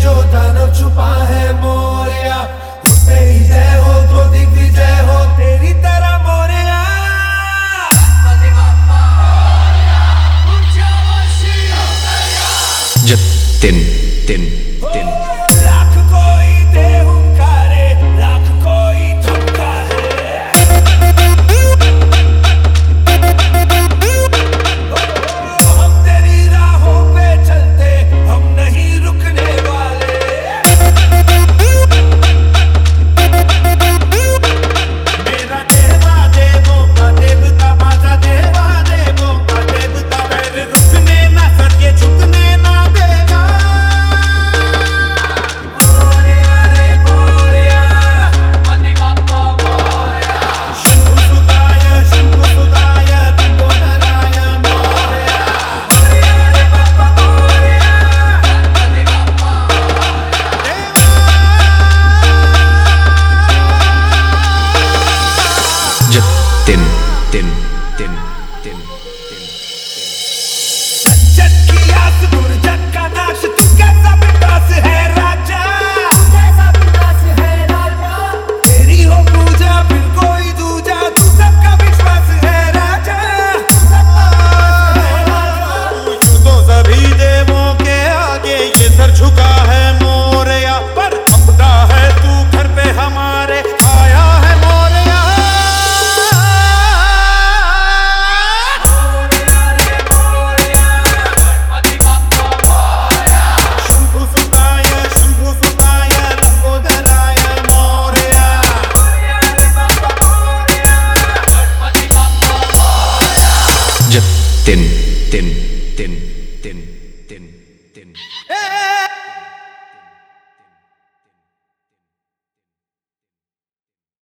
जो दानव छुपा है मोरया, उससे ही जय हो तो दिग्विजय हो तेरी तरह मोरया। जब तिन तिन तिन लाख कोई दे हुंकारे, लाख कोई धुंकारे, हम तेरी राहों पे चलते, हम नहीं रुकने वाले। मेरा देवा देवों का देवता, माझा देवा देवों का देवता, पैर रुकने ना सके झुकने ना देगा। मोरया रे मोरया, शंभु सुताय लंबोदराय मोरया। मोरया रे बाप्पा मोरया, जब तिन तिन तिन तिन तिन सज्जन की आस दुर्जन का नाश, तू कैसा विकास है राजा, तेरी हो पूजा फिर कोई दूजा, तू सबका विश्वास है राजा। तू तो सभी देवों के आगे ये सर झुका है मोरया, पर अपना है तू घर पे हमारे आया है मोरया। शंभु सुताय लंबोदराय मोरया। जब तिन तिन तिन तिन तिन तिन